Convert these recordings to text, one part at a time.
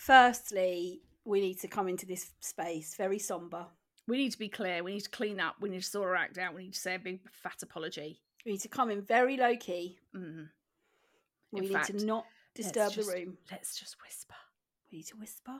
Firstly, we need to come into this space very somber. We need to be clear. We need to clean up. We need to sort our act out. We need to say a big fat apology. We need to come in very low key. Mm. We need to not disturb the room. Let's just whisper. We need to whisper.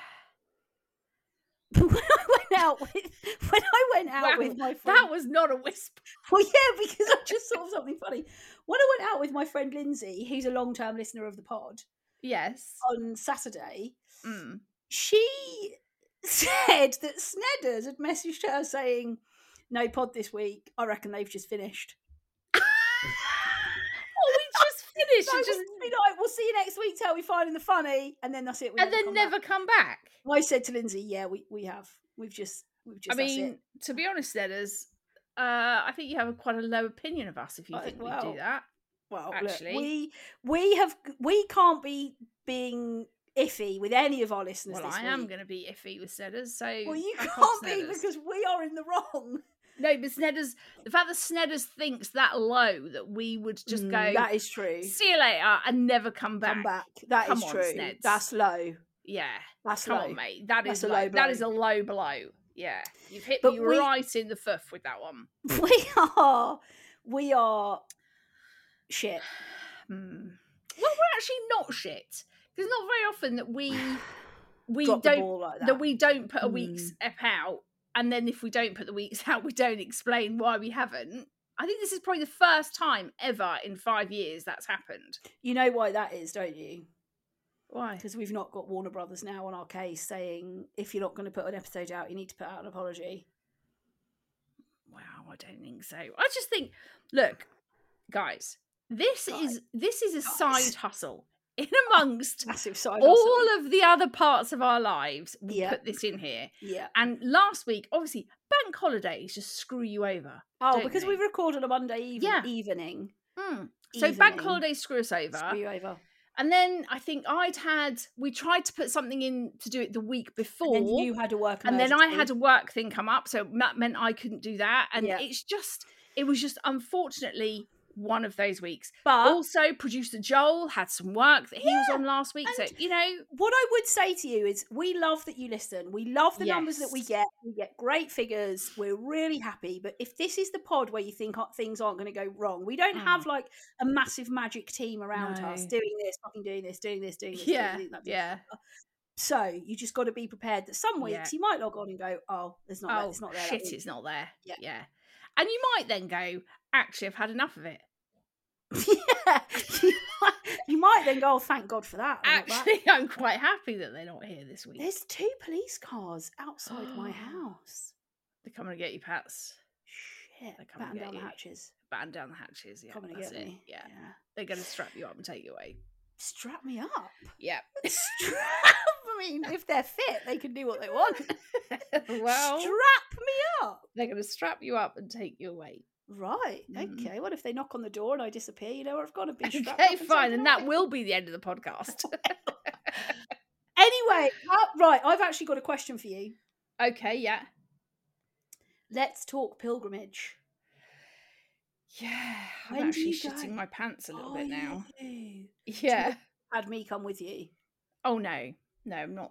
Yeah. when I went out with my friend, that was not a whisper. Well, yeah, because I just thought of something funny. When I went out with my friend Lindsay, who's a long-term listener of the pod, yes, on Saturday, she said that Snedders had messaged her saying, "No pod this week. I reckon they've just finished." We just finished. So just be like, "We'll see you next week. Tell we finding the funny," and then that's it. And then never come back. I said to Lindsay, "Yeah, we have. We've just. I mean, to be honest, Snedders, I think you have quite a low opinion of us if you think we do that. Well, actually, look, we can't be being iffy with any of our listeners. Well, this I week. am going to be iffy with Snedders. So well, you can't be because we are in the wrong. No, but Snedders, the fact that Snedders thinks that low that we would just go, that is true. See you later and never come back. That is true. Sneds. That's low. Yeah, that's come low. on, mate. That is low. That is a low blow. Yeah, you've hit me right in the foof with that one. We are shit. Well, we're actually not shit. Because not very often that we don't put a week's ep out, and then if we don't put the weeks out, we don't explain why we haven't. I think this is probably the first time ever in 5 years that's happened. You know why that is, don't you? Why? Because we've not got Warner Brothers now on our case saying if you're not going to put an episode out, you need to put out an apology. Wow, I don't think so. I just think, look, guys, this is a side hustle. In amongst all of the other parts of our lives, we put this in here. Yeah. And last week, obviously, bank holidays just screw you over. Oh, because we recorded a Monday evening. So bank holidays screw us over. Screw you over. And then I think we tried to put something in to do it the week before. And then you had a work emergency. And then I had a work thing come up. So that meant I couldn't do that. And it was just unfortunately one of those weeks. But also producer Joel had some work that he was on last week. And so, what I would say to you is we love that you listen. We love the numbers that we get. We get great figures. We're really happy. But if this is the pod where you think things aren't going to go wrong, we don't have like a massive magic team around us doing this, fucking doing this. Yeah. So you just got to be prepared that some weeks you might log on and go, "Oh, it's not there. Shit, it's not there." Yeah. And you might then go, "Actually, I've had enough of it." Yeah, you might then go, "Oh, thank God for that." Actually, I'm quite happy that they're not here this week. There's 2 police cars outside my house. They're coming to get you, Pats. Shit, batten down the hatches. Batten down the hatches, yeah. Coming to get me. Yeah. They're going to strap you up and take you away. Strap me up? Yeah. I mean, if they're fit, they can do what they want. Well, strap me up. They're going to strap you up and take you away. Right. Okay. What if they knock on the door and I disappear? You know where I've got to be. Okay, fine. And that will be the end of the podcast. Anyway, right. I've actually got a question for you. Okay. Yeah. Let's talk pilgrimage. Yeah. I'm actually shitting my pants a little bit now. Yeah. Had me come with you. Oh no. No, I'm not.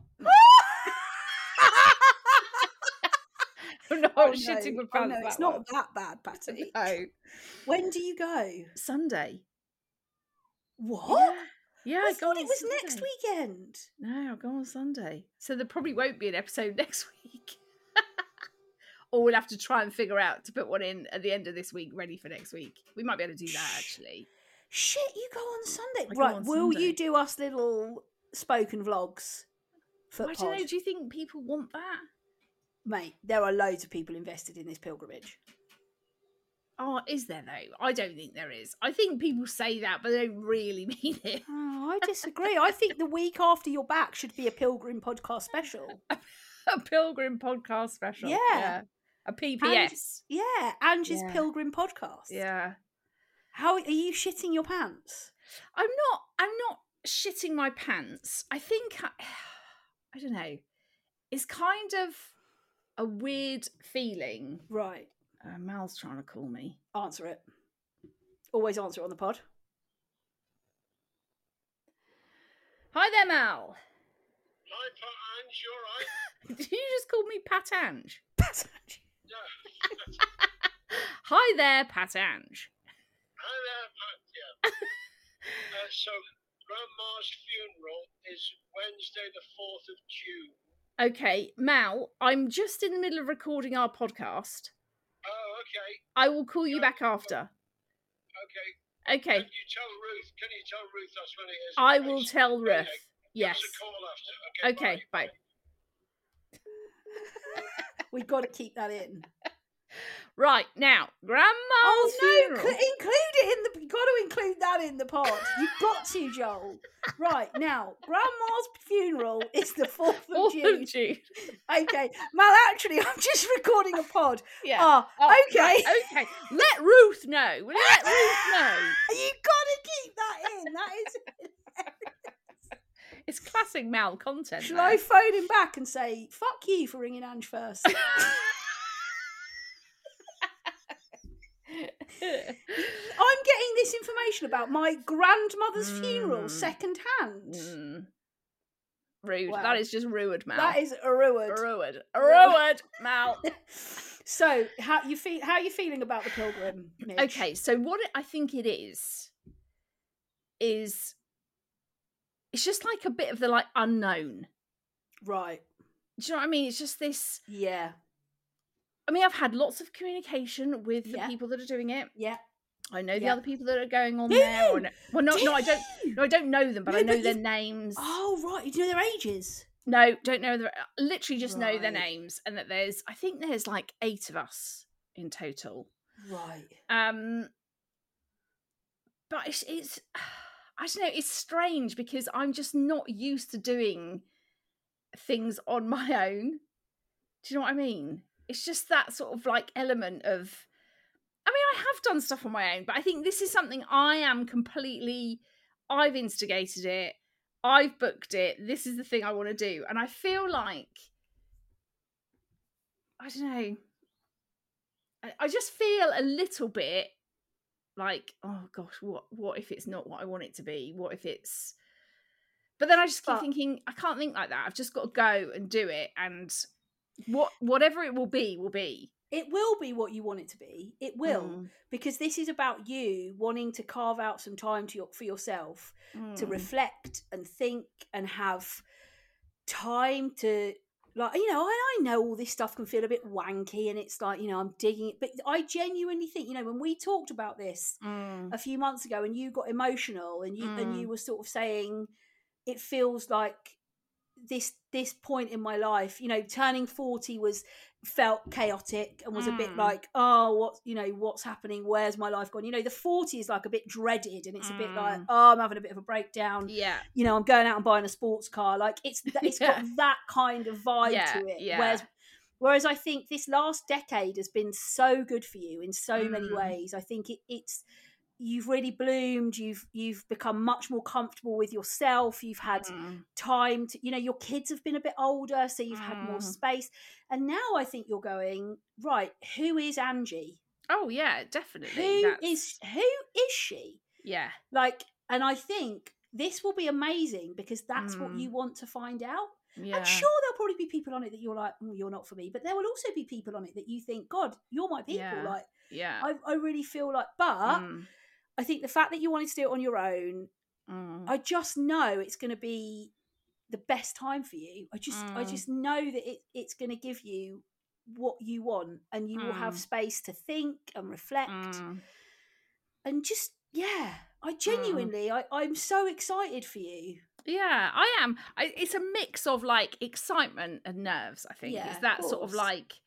No, I'm shitting my pants. No, it's not that bad, Patty. No. When do you go? Sunday. What? Yeah, I thought it was next weekend. No, I'll go on Sunday. So there probably won't be an episode next week. Or we'll have to try and figure out to put one in at the end of this week, ready for next week. We might be able to do that, actually. Shit, you go on Sunday. Right, will you do us little spoken vlogs for I don't know, do you think people want that? Mate, there are loads of people invested in this pilgrimage. Oh, is there though? I don't think there is. I think people say that, but they don't really mean it. Oh, I disagree. I think the week after you're back should be a pilgrim podcast special. A pilgrim podcast special. Yeah. A PPS. Angie's pilgrim podcast. Yeah. How are you shitting your pants? I'm not shitting my pants. I think I don't know. It's kind of a weird feeling. Right. Mal's trying to call me. Answer it. Always answer it on the pod. Hi there, Mal. Pat Ange, you all right? Did you just call me Pat Ange? Pat Ange. No. Hi there, Pat Ange. Hi there, Pat, yeah. So, Grandma's funeral is Wednesday the 4th of June. Okay, Mal, I'm just in the middle of recording our podcast. Oh, okay. I will call you back after. Okay. Okay. Can you tell Ruth that's when it is? I will tell Ruth. Okay. Yes. Give us a call after. Okay, bye. We've got to keep that in. Right, now, Grandma's funeral. Include it in the... You've got to include that in the pod. You've got to, Joel. Right, now, Grandma's funeral is the 4th of June. Okay. Mal, actually, I'm just recording a pod. Yeah. Okay. Right, okay. Let Ruth know. Let Ruth know. You've got to keep that in. That is... It's classic Mal content. Shall I phone him back and say, fuck you for ringing Ange first? I'm getting this information about my grandmother's funeral second hand. Rude. Wow. That is just rude, Mal. That is rude. Rude, Mal. So, how you feeling about the pilgrim, Midge? Okay, so what I think it is it's just like a bit of the unknown. Right. Do you know what I mean? It's just this. Yeah. I mean, I've had lots of communication with the people that are doing it. Yeah. I know the other people that are going on there. I don't know them, but I know their names. Oh, right. You know their ages? No, don't know. Literally just know their names. And that I think there's 8 of us in total. Right. But it's I don't know, it's strange because I'm just not used to doing things on my own. Do you know what I mean? It's just that sort of element of, I mean, I have done stuff on my own, but I think this is something I've instigated it, I've booked it, this is the thing I want to do. And I feel like, I don't know, I just feel a little bit oh gosh, what if it's not what I want it to be? What if it's... But then I just keep thinking, I can't think like that. I've just got to go and do it, and whatever it will be, will be. It will be what you want it to be. It will, because this is about you wanting to carve out some time for yourself to reflect and think and have time to, I know all this stuff can feel a bit wanky and it's I'm digging it, but I genuinely think, when we talked about this a few months ago and you got emotional and you were sort of saying it feels like this point in my life, turning 40 felt chaotic and was a bit what's happening, where's my life gone, the 40 is a bit dreaded and it's a bit I'm having a bit of a breakdown, I'm going out and buying a sports car, it's got that kind of vibe to it, whereas I think this last decade has been so good for you in so many ways. I think it's you've really bloomed, you've become much more comfortable with yourself, you've had time to, your kids have been a bit older, so you've had more space, and now I think you're going, right, who is Angie? Oh yeah, definitely. Who is she? Yeah. And I think this will be amazing because that's what you want to find out. Yeah. And sure, there'll probably be people on it that you're like, you're not for me, but there will also be people on it that you think, God, you're my people. I really feel but I think the fact that you wanted to do it on your own, I just know it's going to be the best time for you. I just know that it's going to give you what you want, and you will have space to think and reflect, and just I genuinely, I'm so excited for you. Yeah, I am. It's a mix of excitement and nerves. I think it's that sort of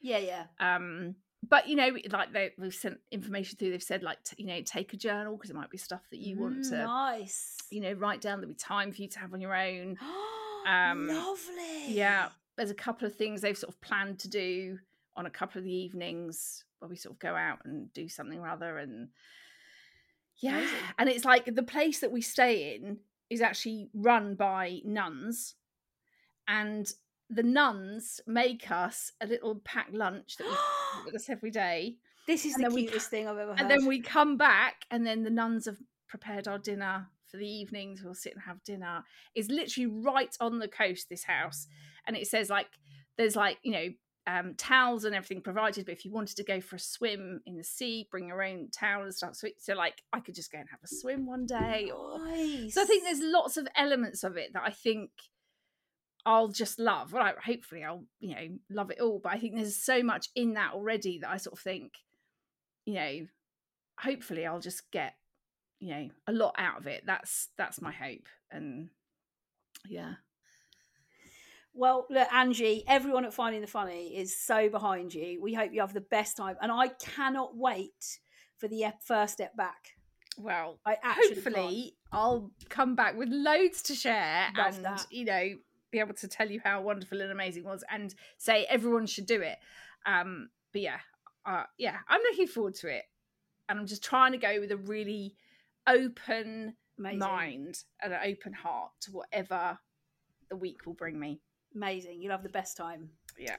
But we've sent information through. They've said take a journal because it might be stuff that you want to nice. Write down. There'll be time for you to have on your own. Lovely. Yeah, there's a couple of things they've sort of planned to do on a couple of the evenings where we sort of go out and do something or other. And amazing. And it's the place that we stay in is actually run by nuns, and the nuns make us a little packed lunch that we eat with us every day. This is the cutest thing I've ever heard. And then we come back, and then the nuns have prepared our dinner for the evenings. We'll sit and have dinner. It's literally right on the coast, this house. And it says like, there's like, you know, towels and everything provided, but if you wanted to go for a swim in the sea, bring your own towel and stuff. So like I could just go and have a swim one day. Nice. So I think there's lots of elements of it that I think I'll just love. Well, hopefully I'll, you know, love it all. But I think there's so much in that already that I sort of think, you know, hopefully I'll just get, you know, a lot out of it. That's my hope. And yeah. Well, look, Angie, everyone at Finding the Funny is so behind you. We hope you have the best time. And I cannot wait for the first step back. Well, hopefully I'll come back with loads to share. Love and, that. You know, be able to tell you how wonderful and amazing it was and say everyone should do it. But yeah, I'm looking forward to it. And I'm just trying to go with a really open mind and an open heart to whatever the week will bring me. Amazing. You'll have the best time. Yeah.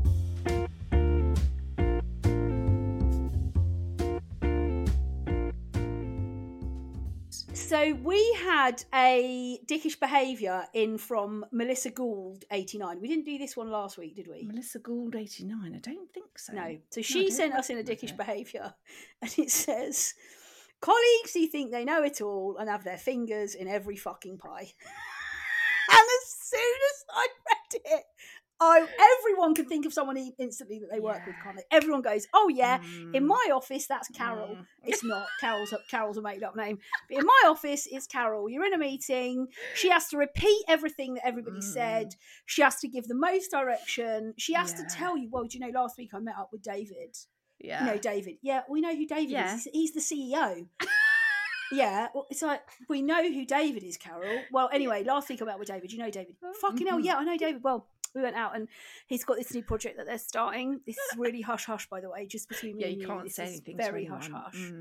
So we had a dickish behaviour in from Melissa Gould, 89. We didn't do this one last week, did we? Melissa Gould, 89. I don't think so. No. So she sent us in a dickish behaviour, and it says, colleagues who think they know it all and have their fingers in every fucking pie. And as soon as I read it, everyone can think of someone instantly that they work with, can't they? Everyone goes, oh yeah, in my office, that's Carol. It's not. Carol's a made-up name. But in my office, it's Carol. You're in a meeting. She has to repeat everything that everybody said. She has to give the most direction. She has to tell you, well, do you know, last week I met up with David. Yeah. You know David. Yeah, we know who David is. He's the CEO. Yeah, well, it's like, we know who David is, Carol. Well, anyway, last week I met with David. You know David. Fucking hell, yeah, I know David. Well, we went out and he's got this new project that they're starting. This is really hush-hush, by the way, just between me and you. You can't say anything. Very hush-hush.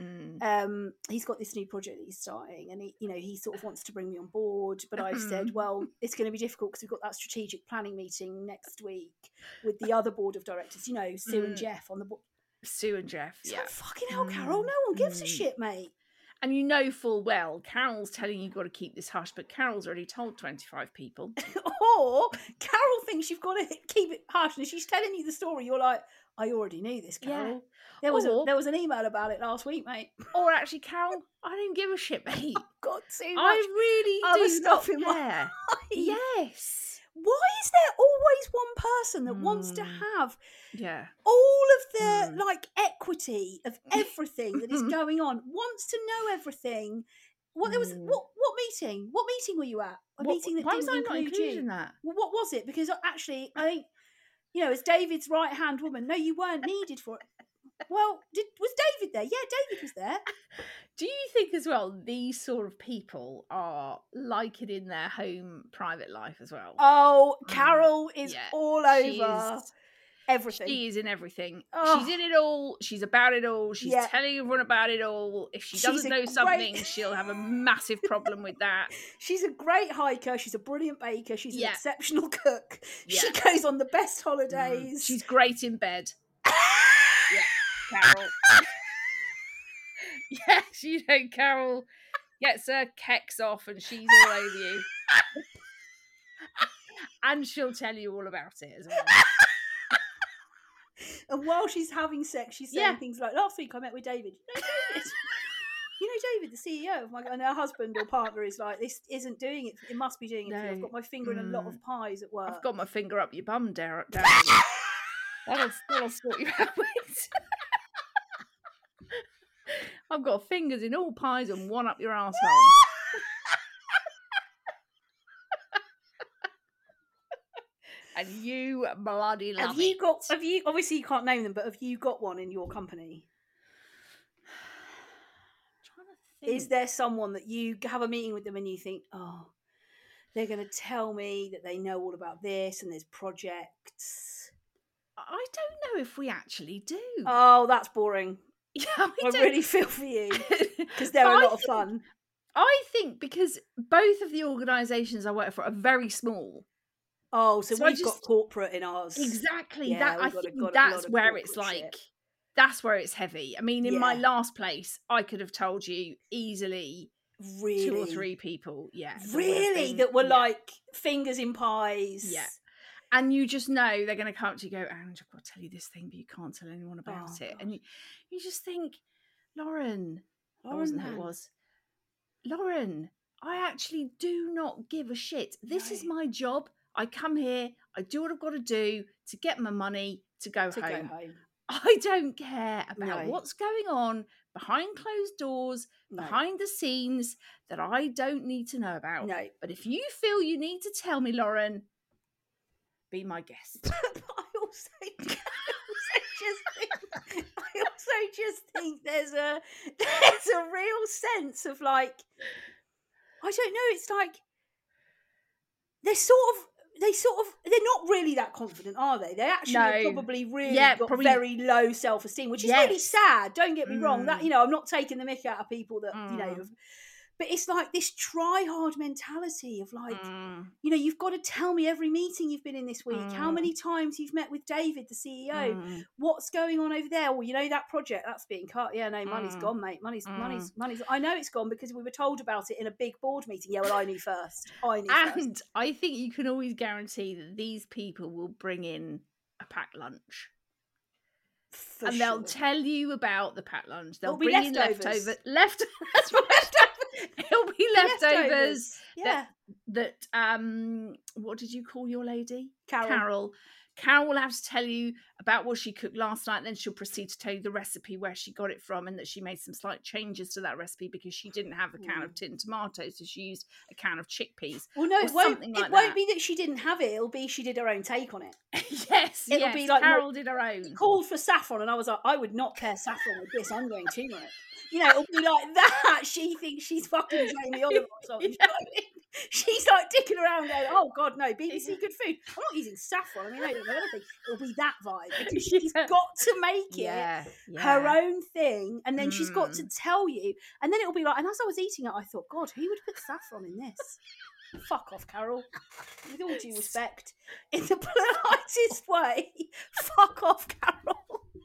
He's got this new project that he's starting, and he sort of wants to bring me on board, but I've said, well, it's going to be difficult because we've got that strategic planning meeting next week with the other board of directors, you know, Sue and Jeff on the board. Sue and Jeff, yeah. Like, fucking hell, Carol, no one gives a shit, mate. And you know full well, Carol's telling you've got to keep this hush, but Carol's already told 25 people. Or Carol thinks you've got to keep it hush, and she's telling you the story, you're like, I already knew this, Carol. Yeah. There was an email about it last week, mate. Or actually, Carol, I don't give a shit, mate. I've got too much I really other do stuff not in care. my life. Yes. Why is there always one person that wants to have all of the like equity of everything that is going on, wants to know everything? What meeting? What meeting were you at? Meeting that didn't include you. In that? Well, what was it? Because actually, I think, you know, as David's right hand woman, no, you weren't needed for it. Well, was David there? Yeah, David was there. Do you think as well these sort of people are like it in their home private life as well? Oh, Carol is all over everything. She is in everything. Oh. She's in it all. She's about it all. She's telling everyone about it all. If she doesn't know something, she'll have a massive problem with that. She's a great hiker. She's a brilliant baker. She's an exceptional cook. Yeah. She goes on the best holidays. She's great in bed. Carol. Yes, you know, Carol gets her kecks off and she's all over you. And she'll tell you all about it as well. And while she's having sex, she's saying things like, last week I met with David. You know David, the CEO of and her husband or partner is like, this isn't doing it. It must be doing it. No. I've got my finger in a lot of pies at work. I've got my finger up your bum, Darren. That'll sort you out, mate. I've got fingers in all pies and one up your arsehole. And you bloody love Have you, obviously you can't name them, but have you got one in your company? I'm trying to think. Is there someone that you have a meeting with them and you think, oh, they're going to tell me that they know all about this and there's projects? I don't know if we actually do. Oh, that's boring. Yeah, I really feel for you because they're a lot of fun. I think because both of the organisations I work for are very small. Oh, so we've got corporate in ours. Exactly. Yeah, I think that's where it's like, that's where it's heavy. I mean, in my last place, I could have told you easily Really? 2 or 3 people, really, that were like fingers in pies. Yeah. And you just know they're going to come up to you and go, Ange, I've got to tell you this thing, but you can't tell anyone about it. God. And you just think, Lauren, that wasn't who it was. Lauren, I actually do not give a shit. This is my job. I come here, I do what I've got to do to get my money to go home. I don't care about what's going on behind closed doors, behind the scenes that I don't need to know about. No. But if you feel you need to tell me, Lauren, be my guest. I also just think there's a real sense of like, I don't know, it's like they're not really that confident, are they? They actually have probably really got very low self-esteem, which is really sad. Don't get me wrong. That, you know, I'm not taking the mick out of people that, you know, but it's like this try-hard mentality of like, you know, you've got to tell me every meeting you've been in this week, how many times you've met with David, the CEO, what's going on over there. Well, you know, that project, that's being cut. Yeah, no, money's gone, mate. Money's. I know it's gone because we were told about it in a big board meeting. Yeah, well, I knew first. And I think you can always guarantee that these people will bring in a packed lunch. And they'll tell you about the packed lunch. They'll bring in leftovers. That's what it'll be leftovers. That what did you call your lady? Carol. Carol will have to tell you about what she cooked last night, and then she'll proceed to tell you the recipe, where she got it from, and that she made some slight changes to that recipe because she didn't have a can of tinned tomatoes, so she used a can of chickpeas. Well, no, it won't be that she didn't have it. It'll be she did her own take on it. It'll be like Carol did her own. Called for saffron, and I was like, I would not pair saffron with this. I'm going turmeric. You know, it'll be like that. She thinks she's fucking Jamie Oliver or something. She's like dicking around going, oh God, no, BBC good food. I'm not using saffron. I mean, I don't know anything. It'll be that vibe because she's got to make it her own thing, and then she's got to tell you, and then it'll be like, and as I was eating it, I thought, God, who would put saffron in this? Fuck off, Carol. With all due respect, in the politest way, fuck off, Carol.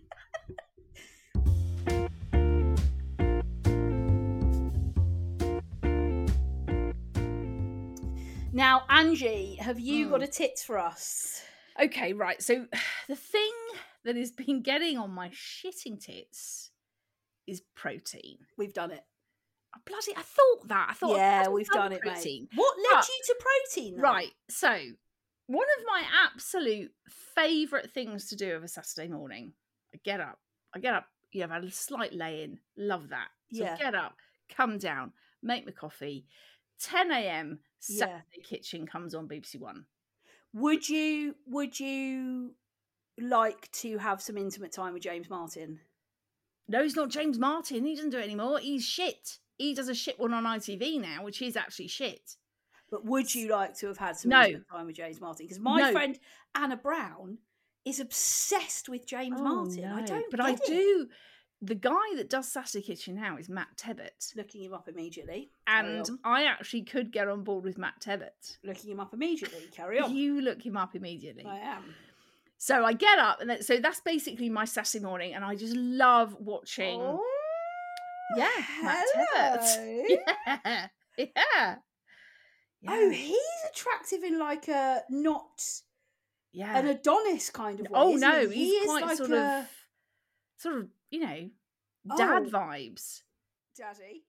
Now, Angie, have you got a tits for us? Okay, right. So the thing that has been getting on my shitting tits is protein. We've done it. I thought that. Yeah, we've done it, mate. What led you to protein, though? Right. So one of my absolute favourite things to do of a Saturday morning, I get up, you have a slight lay-in. Love that. So get up, come down, make my coffee. 10 a.m. Saturday Kitchen comes on BBC One. Would you like to have some intimate time with James Martin? No, he's not James Martin. He doesn't do it anymore. He's shit. He does a shit one on ITV now, which is actually shit. But would you like to have had some intimate time with James Martin? Because my friend Anna Brown is obsessed with James Martin. No. I do. The guy that does Saturday Kitchen now is Matt Tebbutt. Looking him up immediately. And I actually could get on board with Matt Tebbutt. Looking him up immediately. Carry on. You look him up immediately. I am. So I get up, and so that's basically my Saturday morning, and I just love watching. Oh, Matt Tebbutt. Yeah. Oh, he's attractive in like a not an Adonis kind of way. Oh no, he's quite like sort of, you know, dad vibes. Daddy.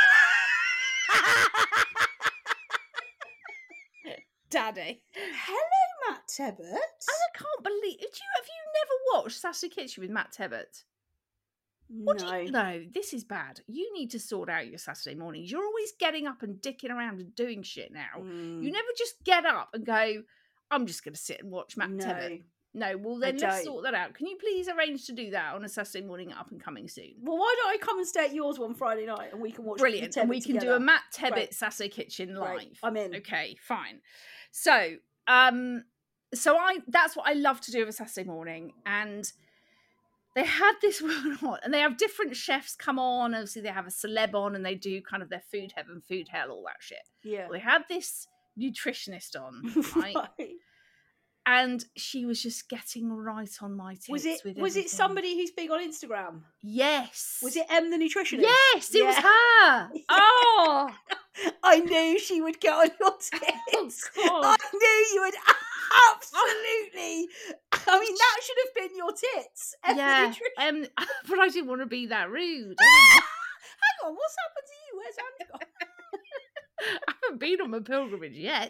Daddy. Hello, Matt Tebbutt. I can't believe. Have you never watched Saturday Kitchen with Matt Tebbutt? No, this is bad. You need to sort out your Saturday mornings. You're always getting up and dicking around and doing shit now. You never just get up and go, I'm just going to sit and watch Matt Tebbutt. No, well then let's sort that out. Can you please arrange to do that on a Saturday morning up and coming soon? Well, why don't I come and stay at yours one Friday night and we can watch Brilliant. And we can do a Matt Tebbutt Saturday Kitchen live. Right. I'm in. Okay, fine. So, that's what I love to do of a Saturday morning, and they had this one on, and they have different chefs come on. Obviously, they have a celeb on, and they do kind of their food heaven, food hell, all that shit. Yeah. Well, they had this nutritionist on, right? And she was just getting right on my tits. Was it somebody who's big on Instagram? Yes. Was it Em the nutritionist? Yes, it was her. Oh, I knew she would get on your tits. Oh, I knew you would absolutely. I mean, that should have been your tits. Em the nutritionist. But I didn't want to be that rude. Hang on, what's happened to you? Where's Anne gone? I haven't been on my pilgrimage yet.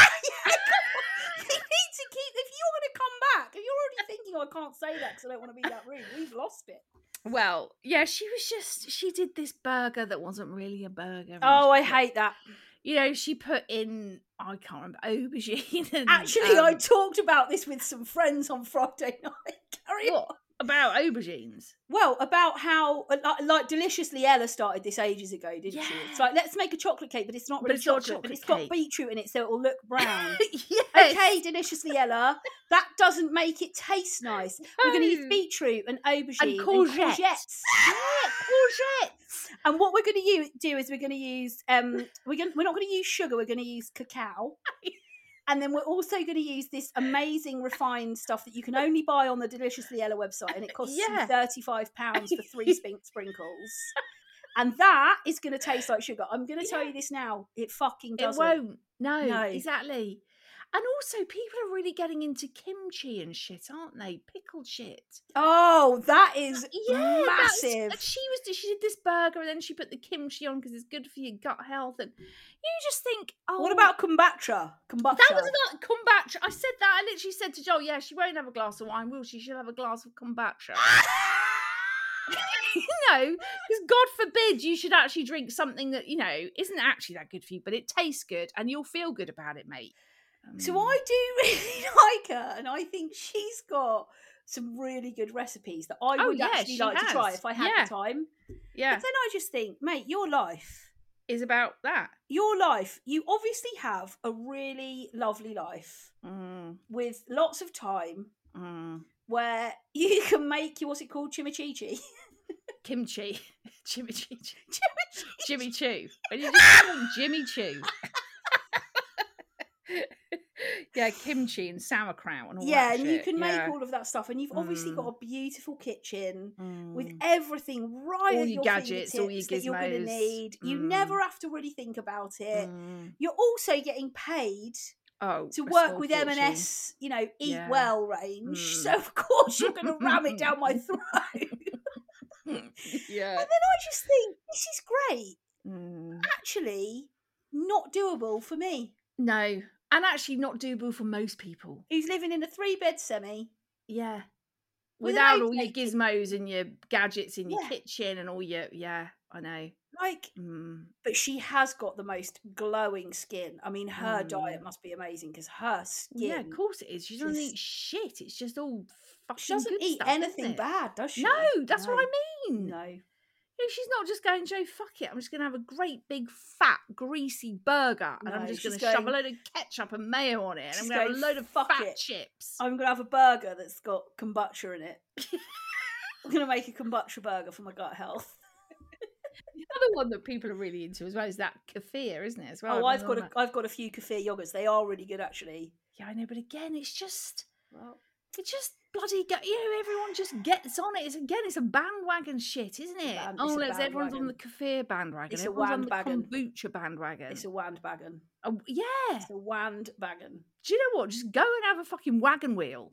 You need to keep. If you're going to come back, if you're already thinking, I can't say that because I don't want to be that rude, we've lost it. Well, yeah, she did this burger that wasn't really a burger. Oh, I hate that. You know, she put in, I can't remember, aubergine. And, actually, I talked about this with some friends on Friday night. Carry on. About aubergines? Well, about how, like Deliciously Ella started this ages ago, didn't she? It's like, let's make a chocolate cake, but it's not really chocolate, but it's got beetroot in it, so it will look brown. Yes. Okay, Deliciously Ella, that doesn't make it taste nice. We're going to use beetroot and aubergine and courgettes. Yeah, courgettes. And what we're going to do is we're going to use, we're not going to use sugar, we're going to use cacao. And then we're also going to use this amazing refined stuff that you can only buy on the Deliciously Ella website, and it costs you £35 for 3 sprinkles. And that is going to taste like sugar. I'm going to tell you this now. It fucking doesn't. It won't. No, exactly. And also, people are really getting into kimchi and shit, aren't they? Pickled shit. Oh, that is massive. She did this burger and then she put the kimchi on because it's good for your gut health. And you just think, oh. What about kombucha? That was not kombucha. I said that. I literally said to Joel, yeah, she won't have a glass of wine, will she? She'll have a glass of kombucha. You know, because God forbid you should actually drink something that, you know, isn't actually that good for you, but it tastes good and you'll feel good about it, mate. So I do really like her, and I think she's got some really good recipes that I would actually like to try if I had the time. Yeah. But then I just think, mate, your life is about that. Your life, you obviously have a really lovely life with lots of time where you can make what's it called, chimichichi? Kimchi. Chimichichi. Jimmy Choo. When you just call him Jimmy Choo. Yeah, kimchi and sauerkraut and all that. Yeah, and you can make all of that stuff, and you've obviously got a beautiful kitchen with everything right at your gadgets, all your gizmos that you're going to need. You never have to really think about it. You're also getting paid to work with M&S, you know, Eat Well range. So of course you're going to ram it down my throat. Yeah, and then I just think this is great. Actually, not doable for me. No. And actually not doable for most people. Who's living in a 3-bed semi. Yeah. Without all your gizmos and your gadgets in your kitchen and all your... Yeah, I know. Like, but she has got the most glowing skin. I mean, her diet must be amazing because her skin... Yeah, of course it is. She doesn't eat shit. It's just all fucking She doesn't eat stuff, anything bad, does she? No, that's what I mean. No. You know, she's not just going, Joe, fuck it, I'm just going to have a great big fat greasy burger and I'm just going to shove a load of ketchup and mayo on it and I'm going to have a load of fat chips. I'm going to have a burger that's got kombucha in it. I'm going to make a kombucha burger for my gut health. The other one that people are really into as well is that kefir, isn't it? As well. Oh, I've got a few kefir yogurts. They are really good, actually. Yeah, I know, but again, it's just bloody, everyone just gets on it. It's a bandwagon shit, isn't it? Everyone's on the kefir bandwagon. It's everyone's on the kombucha bandwagon. It's a wandwagon. Oh, yeah. It's a wandwagon. Do you know what? Just go and have a fucking wagon wheel.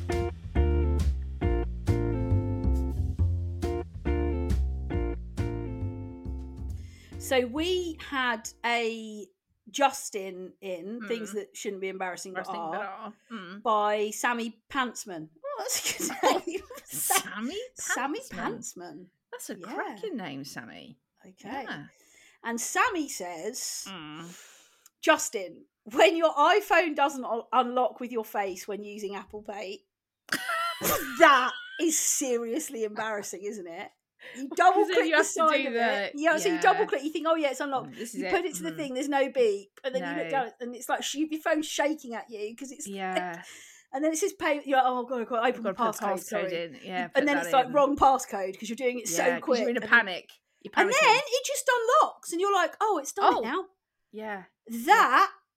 So we had a Justin in Things That Shouldn't Be Embarrassing But Are by Sammy Pantsman. Oh, that's a good name. Sammy Pantsman. That's a cracking name, Sammy. Okay. Yeah. And Sammy says, Justin, when your iPhone doesn't unlock with your face when using Apple Pay, that is seriously embarrassing, isn't it? You double click the side of it. Yeah, so you double click, you think, oh yeah, it's unlocked. You put it to the thing, there's no beep, and then you look down and it's like your phone's shaking at you because it's and then it says pay. You're like, oh god, I've got to open the passcode in. Yeah, and then it's like wrong passcode because you're doing it so quick. You're in a panic. And then it just unlocks, and you're like, oh, it's done it now. Yeah, that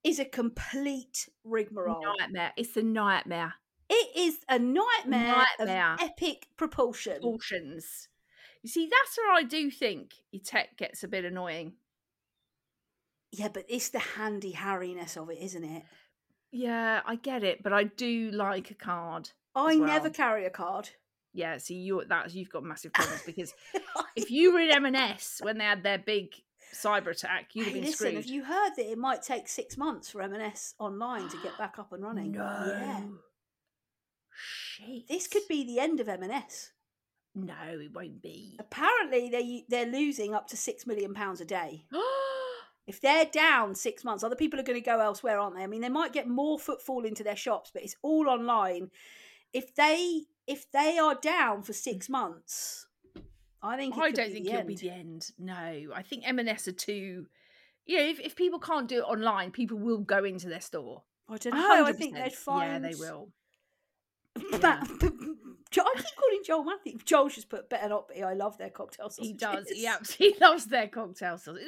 is a complete rigmarole. Nightmare. It's a nightmare. It is a nightmare. Of epic proportions. You see, that's where I do think your tech gets a bit annoying. Yeah, but it's the handy harriness of it, isn't it? Yeah, I get it, but I do like a card. I never carry a card. Yeah, see, you've got massive problems because if you were in M&S when they had their big cyber attack, you'd have been screwed. Have you heard that it might take 6 months for M&S online to get back up and running? No. Yeah. Shit. This could be the end of M&S. No, it won't be. Apparently, they're losing up to £6 million a day. If they're down 6 months, other people are going to go elsewhere, aren't they? I mean, they might get more footfall into their shops, but it's all online. If they are down for 6 months, I don't think it'll be the end. No, I think M&S are too. You know, if people can't do it online, people will go into their store. I don't know. 100%. I think they'd find. Yeah, they will. Yeah. I keep calling Joel Matthew. Joel's just put better not be. I love their cocktail sausages. He does. He absolutely loves their cocktail sausages.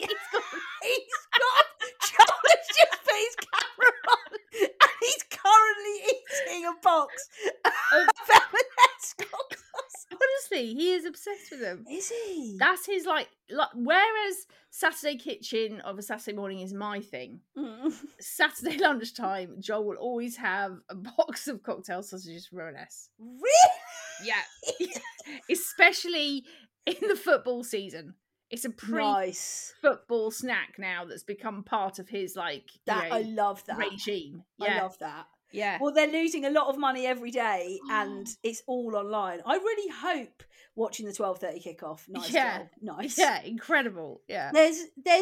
Joel has just put his camera on, and he's currently eating a box of M&S cocktail sausages. Honestly, he is obsessed with them. Is he? That's his like. Whereas Saturday kitchen of a Saturday morning is my thing. Saturday lunchtime, Joel will always have a box of cocktail sausages from M&S. Really? Yeah. Especially in the football season. It's a pre-football snack now that's become part of his I love that regime. Yeah. I love that. Yeah. Well, they're losing a lot of money every day, and it's all online. I really hope watching the 12:30 kickoff. Nice, yeah, Joel. Nice. Yeah, incredible. Yeah. There's.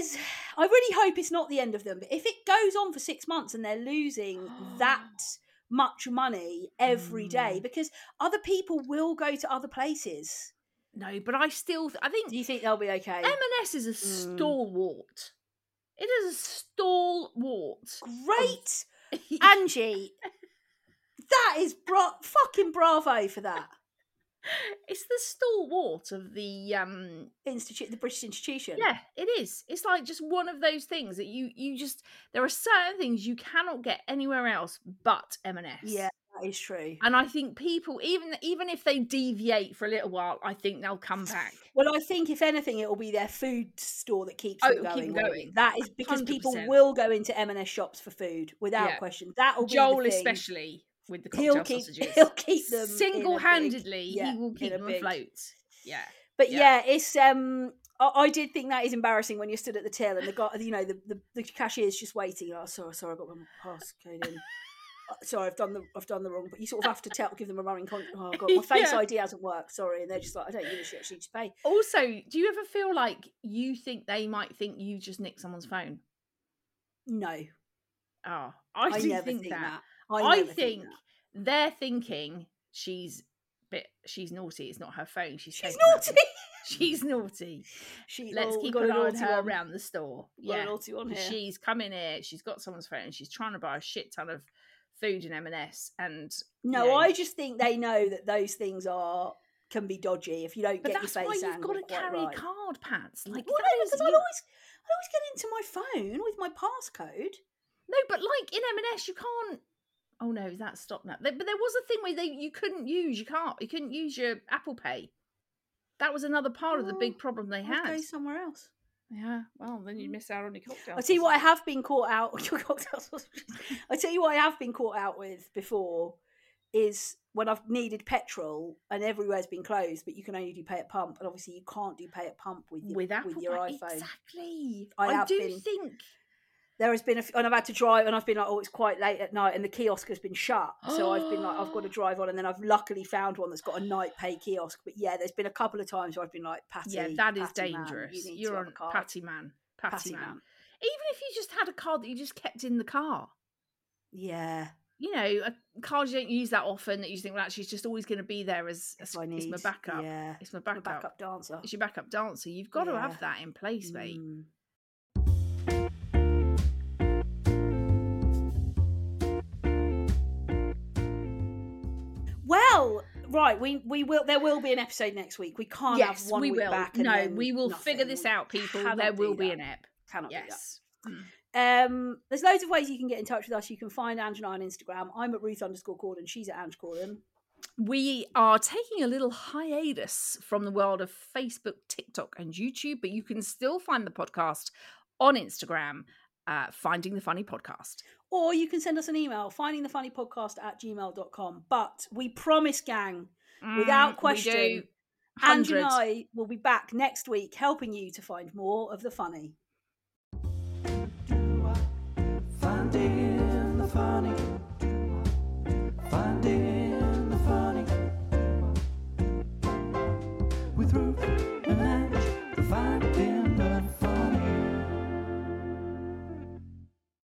I really hope it's not the end of them. But if it goes on for 6 months and they're losing that much money every day, because other people will go to other places. No, but I think. Do you think they'll be okay? M&S is a stalwart. It is a stalwart. Great. Angie, that is fucking bravo for that. It's the stalwart of the the British institution. Yeah, it is. It's like just one of those things that you just, there are certain things you cannot get anywhere else but M&S. Yeah, that is true. And I think people, even if they deviate for a little while, I think they'll come back. Well, I think if anything, it will be their food store that keeps them going. Keep going. That is because 100%. People will go into M&S shops for food without question. That will be Joel, the thing. Especially with the cocktail sausages. He'll keep them single-handedly. He will keep them afloat. Yeah, but it's I did think that is embarrassing when you're stood at the till and the guy, the cashier's just waiting. Oh, sorry, I got my passcode in. Sorry, I've done the wrong. But you sort of have to give them a running oh god, my face ID hasn't worked. Sorry, and they're just like, I don't give a shit. Actually, just pay. Also, do you ever feel like you think they might think you just nicked someone's phone? No. Oh, I do never think that. I think they're thinking she's naughty. It's not her phone. She's naughty. She's naughty. Let's keep an eye on her around the store. Yeah, naughty on here. She's come in here. She's got someone's phone. She's trying to buy a shit ton of food in M&S. And I just think they know that those things can be dodgy if you don't get your face. But that's why you've got to carry card pads. Because I'll always get into my phone with my passcode. No, but in M&S you can't. Oh no, that's stopped now. But there was a thing where you couldn't use your Apple Pay. That was another part of the big problem they had. Go somewhere else. Yeah, well, then you miss out on your cocktail. I'll tell you what I have been caught out with your cocktail sausages. I'll tell you what I have been caught out with before is when I've needed petrol and everywhere's been closed, but you can only do pay at pump, and obviously you can't do pay at pump with your iPhone. Exactly. I think there has been and I've had to drive, and I've been like, it's quite late at night, and the kiosk has been shut. So I've been like, I've got to drive on, and then I've luckily found one that's got a night pay kiosk. But yeah, there's been a couple of times where I've been like, Patty, yeah, that is Patty dangerous. You're on Patty man. Patty man. Even if you just had a card that you just kept in the car. Yeah. A card you don't use that often that you think, well, actually, it's just always going to be there as it's my backup. Yeah. It's my backup dancer. It's your backup dancer. You've got to have that in place, mate. Well, right, we will. There will be an episode next week. We can't have 1 week back. No, we will figure this out, people. There will be an ep. Cannot do that. There's loads of ways you can get in touch with us. You can find Ange and I on Instagram. I'm at Ruth_Corden. She's at Ange Corden. We are taking a little hiatus from the world of Facebook, TikTok, and YouTube, but you can still find the podcast on Instagram, Finding the Funny Podcast. Or you can send us an email, findingthefunnypodcast@gmail.com. But we promise, gang, without question, Ange and I will be back next week helping you to find more of the funny. Finding the funny.